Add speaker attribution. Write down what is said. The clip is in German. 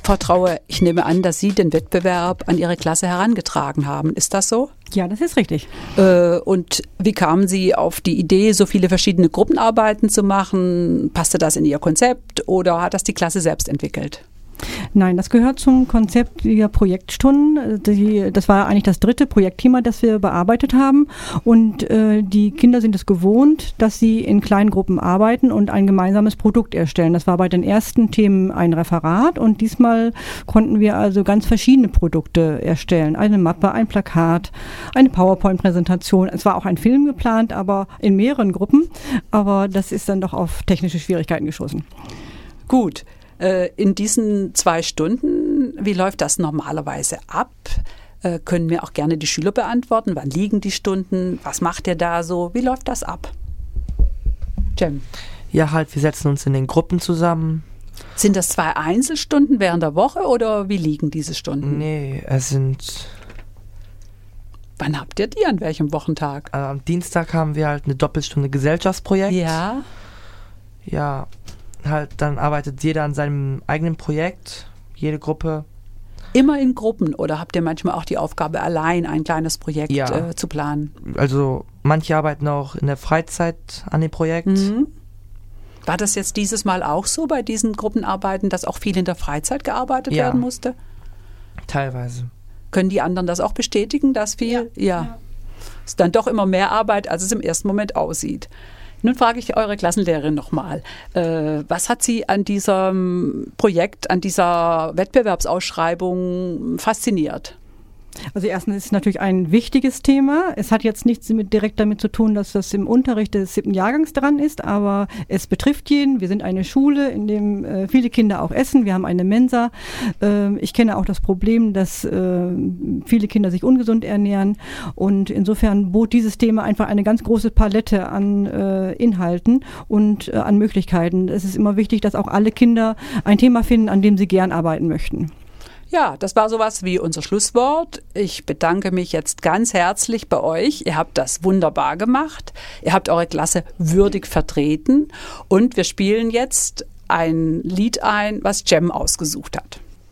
Speaker 1: Frau Traue, ich nehme an, dass Sie den Wettbewerb an Ihre Klasse herangetragen haben. Ist das so?
Speaker 2: Ja, das ist richtig.
Speaker 1: Und wie kamen Sie auf die Idee, so viele verschiedene Gruppenarbeiten zu machen? Passte das in Ihr Konzept oder hat das die Klasse selbst entwickelt?
Speaker 2: Nein, das gehört zum Konzept der Projektstunden. Das war eigentlich das 3. Projektthema, das wir bearbeitet haben. Und die Kinder sind es gewohnt, dass sie in kleinen Gruppen arbeiten und ein gemeinsames Produkt erstellen. Das war bei den ersten Themen ein Referat und diesmal konnten wir also ganz verschiedene Produkte erstellen. Eine Mappe, ein Plakat, eine PowerPoint-Präsentation. Es war auch ein Film geplant, aber in mehreren Gruppen. Aber das ist dann doch auf technische Schwierigkeiten gestoßen.
Speaker 1: Gut. In diesen 2 Stunden, wie läuft das normalerweise ab? Können mir auch gerne die Schüler beantworten. Wann liegen die Stunden? Was macht ihr da so? Wie läuft das ab? Cem?
Speaker 3: Ja, halt, wir setzen uns in den Gruppen zusammen.
Speaker 1: Sind das 2 Einzelstunden während der Woche oder wie liegen diese Stunden?
Speaker 3: Nee, es sind...
Speaker 1: Wann habt ihr die? An welchem Wochentag?
Speaker 3: Am Dienstag haben wir halt eine Doppelstunde Gesellschaftsprojekt.
Speaker 1: Ja.
Speaker 3: Ja, halt, dann arbeitet jeder an seinem eigenen Projekt, jede Gruppe.
Speaker 1: Immer in Gruppen oder habt ihr manchmal auch die Aufgabe, allein ein kleines Projekt zu planen?
Speaker 3: Also manche arbeiten auch in der Freizeit an dem Projekt.
Speaker 1: Mhm. War das jetzt dieses Mal auch so bei diesen Gruppenarbeiten, dass auch viel in der Freizeit gearbeitet werden musste?
Speaker 3: Teilweise.
Speaker 1: Können die anderen das auch bestätigen, dass viel? Ja. Ist dann doch immer mehr Arbeit, als es im ersten Moment aussieht. Nun frage ich eure Klassenlehrerin nochmal. Was hat Sie an diesem Projekt, an dieser Wettbewerbsausschreibung fasziniert?
Speaker 2: Also erstens ist es natürlich ein wichtiges Thema. Es hat jetzt nichts direkt damit zu tun, dass das im Unterricht des 7. Jahrgangs dran ist, aber es betrifft jeden. Wir sind eine Schule, in dem viele Kinder auch essen. Wir haben eine Mensa. Ich kenne auch das Problem, dass viele Kinder sich ungesund ernähren und insofern bot dieses Thema einfach eine ganz große Palette an Inhalten und an Möglichkeiten. Es ist immer wichtig, dass auch alle Kinder ein Thema finden, an dem sie gern arbeiten möchten.
Speaker 1: Ja, das war sowas wie unser Schlusswort. Ich bedanke mich jetzt ganz herzlich bei euch. Ihr habt das wunderbar gemacht. Ihr habt eure Klasse würdig vertreten. Und wir spielen jetzt ein Lied ein, was Cem ausgesucht hat.